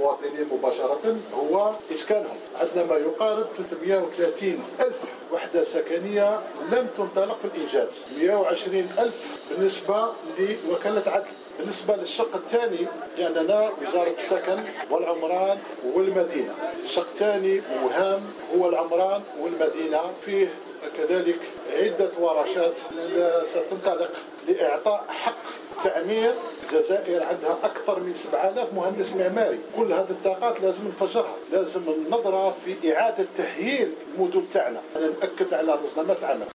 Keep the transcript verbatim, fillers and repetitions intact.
المواطنين مباشرة هو إسكانهم. عندنا ما يقارب ثلاثمائة وثلاثين ألف وحدة سكنية لم تنطلق في الإنجاز، مائة وعشرين ألف بالنسبة لوكالة عدن. بالنسبة للشق الثاني لأننا وزارة السكن والعمران والمدينة، الشق الثاني وهام هو العمران والمدينة، فيه كذلك عدة ورشات ستنطلق لإعطاء حق تعمير. الجزائر عندها أكثر من سبعة آلاف مهندس معماري، كل هذه الطاقات لازم نفجرها، لازم النظرة في إعادة تهيئ المدن تاعنا. أنا نأكد على رزنامة عمل.